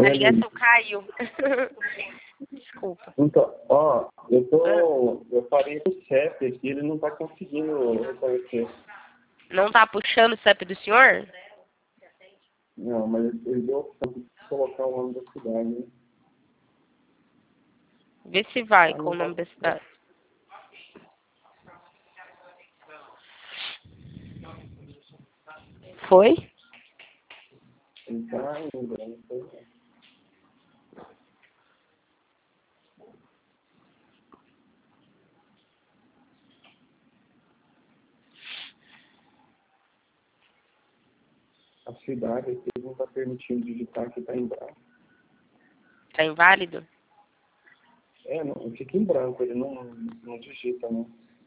A Oi, ligação caiu. Desculpa. então, ó, eu parei o CEP aqui, ele não tá conseguindo reconhecer. Não tá puxando o CEP do senhor? Não, mas ele deu a opção de colocar o nome da cidade, né? Vê se vai com o nome da cidade. Foi? Ele tá indo, né? Então, a cidade aqui não tá permitindo digitar que tá em branco. Tá inválido? Não, fica em branco, ele não digita, né?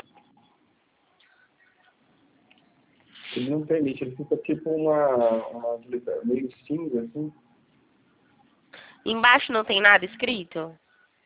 Ele não permite, ele fica tipo uma meio cinza, assim. Embaixo não tem nada escrito?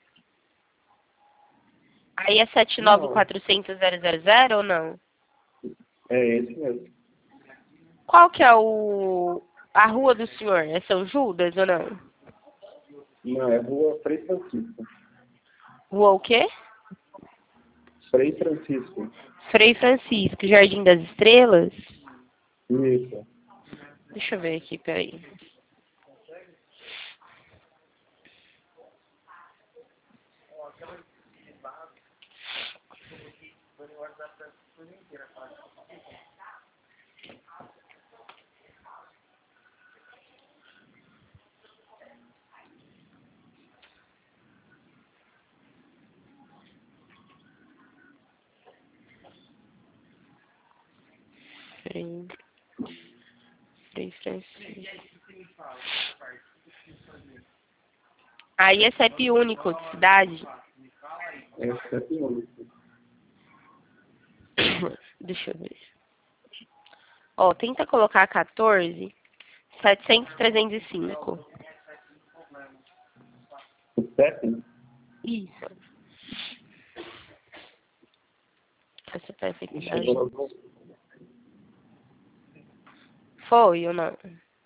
Aí é Não, 79.400.000 ou não? é esse mesmo. Qual que é a rua do senhor? É São Judas ou não? Não, é Rua Frei Francisco. Rua o quê? Frei Francisco. Frei Francisco, Jardim das Estrelas? Isso. Deixa eu ver aqui, peraí. Frei Francisco. Aí é CEP único de cidade? É CEP único. Deixa eu ver. Ó, tenta colocar 14, 700, 305. O CEP? Isso. Essa Ixi, perfeitidade. agora eu vou... Foi ou não?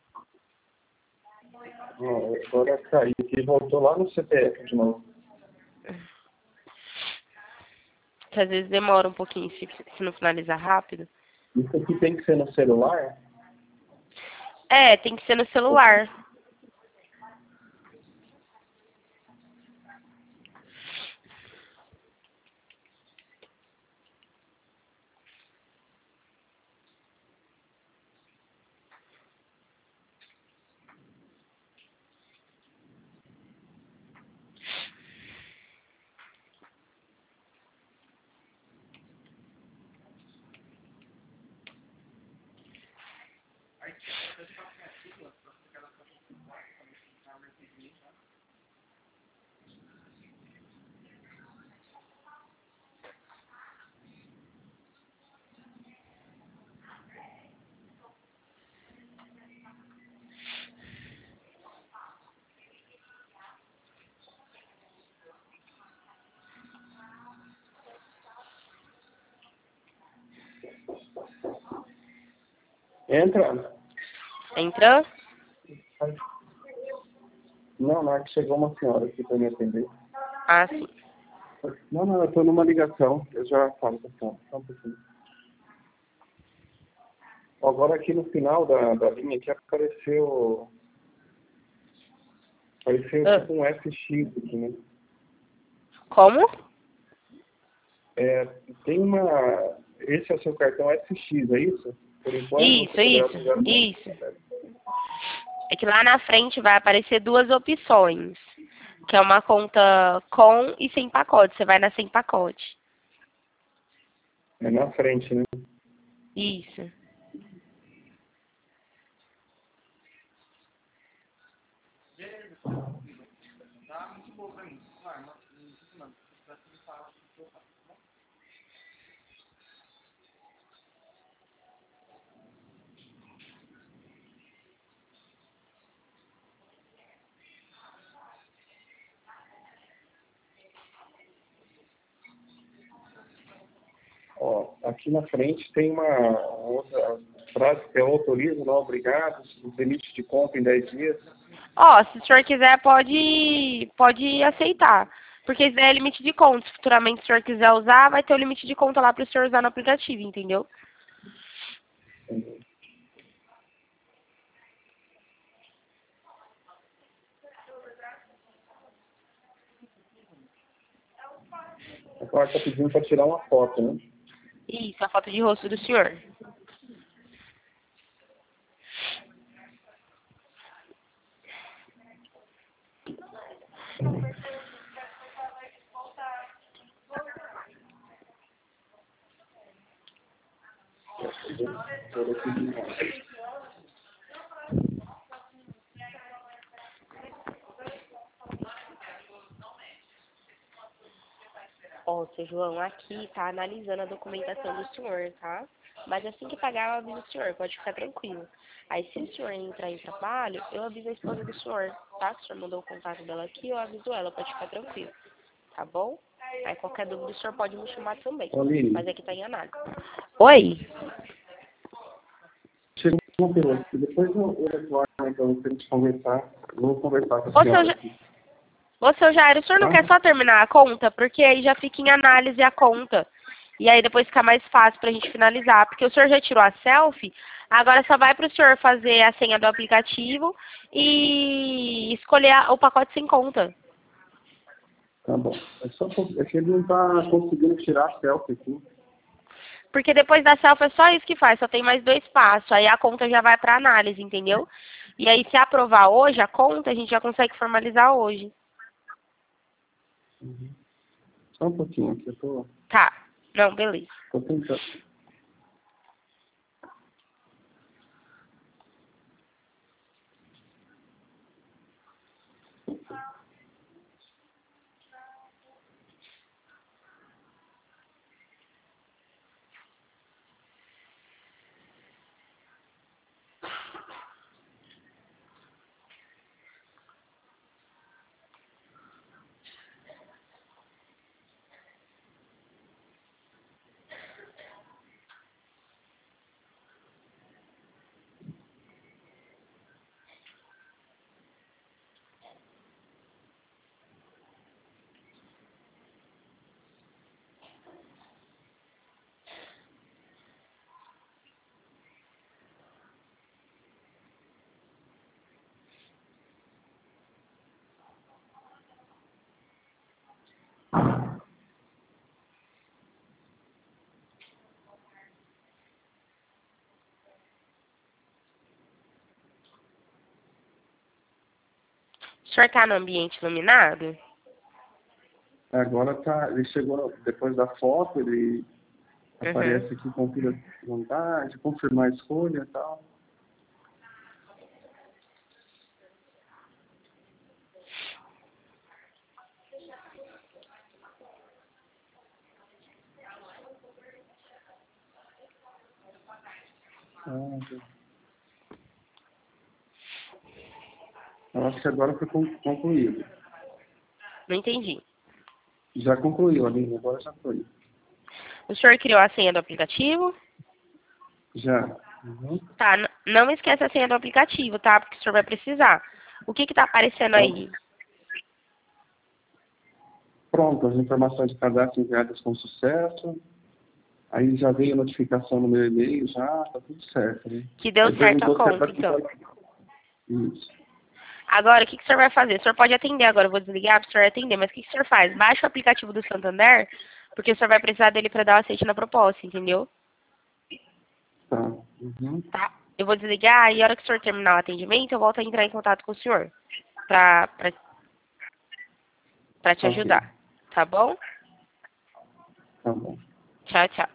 Ó, agora caiu aqui, voltou lá no CPF de novo. Que às vezes demora um pouquinho se não finalizar rápido. Isso aqui tem que ser no celular? É, tem que ser no celular. Entra. Entrou? Não, não, é que chegou uma senhora aqui para me atender. Ah, sim. Não, eu estou numa ligação. Eu já falo com a senhora. Só um pouquinho. Agora aqui no final da linha aqui apareceu tipo um FX aqui, né? Como? Tem uma... Esse é o seu cartão FX, é isso? Por enquanto Isso, você poderá isso, utilizar... isso. É que lá na frente vai aparecer duas opções. Que é uma conta com e sem pacote. Você vai na sem pacote. É na frente, né? Isso. Ó, aqui na frente tem uma outra frase que é autoriza, não obrigado, limite de compra em 10 dias. Ó, se o senhor quiser, pode aceitar. Porque isso daí é limite de conta. Se futuramente o senhor quiser usar, vai ter o limite de conta lá para o senhor usar no aplicativo, entendeu? Agora está pedindo para tirar uma foto, né? Isso, a foto de rosto do senhor. Ó, seu João, aqui tá analisando a documentação do senhor, tá? Mas assim que pagar, eu aviso o senhor, pode ficar tranquilo. Aí, se o senhor entrar em trabalho, eu aviso a esposa do senhor, tá? Se o senhor mandou o contato dela aqui, eu aviso ela, pode ficar tranquilo, tá bom? Aí, qualquer dúvida, o senhor pode me chamar também, Aline, mas aqui tá em análise. Oi? chegou uma pergunta. Depois eu retorno para você gente conversar. Eu vou conversar com a Ô, senhora. seu Jair, o senhor não Tá? quer só terminar a conta? Porque aí já fica em análise a conta. E aí depois fica mais fácil pra gente finalizar. Porque o senhor já tirou a selfie, agora só vai pro senhor fazer a senha do aplicativo e escolher o pacote sem conta. Tá bom. É que ele não está conseguindo tirar a selfie aqui. Porque depois da selfie é só isso que faz, só tem mais 2 passos. Aí a conta já vai pra análise, entendeu? E aí se aprovar hoje a conta, a gente já consegue formalizar hoje. Só um pouquinho aqui, eu tô Tá. Não, beleza. tentando. O senhor tá no ambiente iluminado? Agora tá, ele chegou depois da foto, ele aparece aqui confira a vontade, confirmar a escolha e tal. Eu acho que agora foi concluído. Não entendi. Já concluiu, Aline, agora já foi. O senhor criou a senha do aplicativo? Já. Uhum. Tá, não esquece a senha do aplicativo, tá? Porque o senhor vai precisar. O que que tá aparecendo aí? Pronto, as informações de cadastro enviadas com sucesso. Aí já veio a notificação no meu e-mail, já tá tudo certo, né? Que deu Aí certo a perguntou se é conta, pra então. Isso. Agora, o que que o senhor vai fazer? O senhor pode atender agora, eu vou desligar para o senhor atender, mas o que que o senhor faz? Baixa o aplicativo do Santander, porque o senhor vai precisar dele para dar o aceite na proposta, entendeu? Tá. Uhum. Tá? Eu vou desligar e a hora que o senhor terminar o atendimento, eu volto a entrar em contato com o senhor pra te Ok. ajudar. Tá bom? Tá bom. Tchau, tchau.